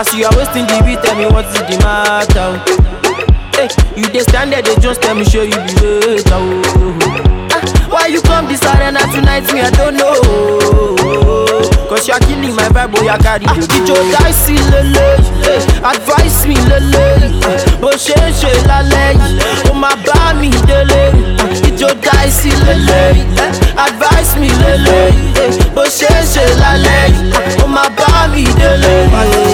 As you are wasting the beat, tell me what is the matter. Hey, you dey stand there, they just tell me show you the way. Why you come this arena tonight, me I don't know. Cause you are killing my vibe, boy, I carry the go. Ijo dicey lele, advise me lele. Bo she lale, oh my ba mi dele. Ijo dicey lele, advise me lele. Bo she lale, oh my ba mi dele.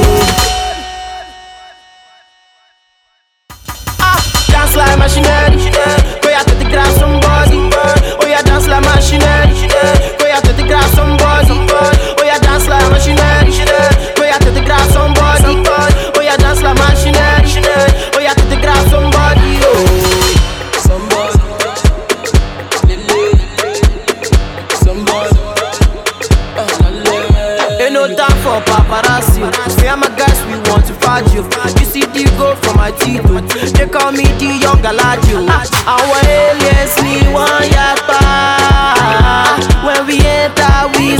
Dance like machinery, go out to the grab somebody. Oh yeah, dance like machinery, go out to the grab somebody. Oh yeah, dance like machinery, go out to the grab somebody. Oh yeah, dance like machinery, oh yeah, to the grab somebody. Oh, somebody, ain't no time for paparazzi. Me and my guys, we want to fight you. You see the go from my teeth. They call me the young Galadio. Our aliens, me one yapa. When we enter, we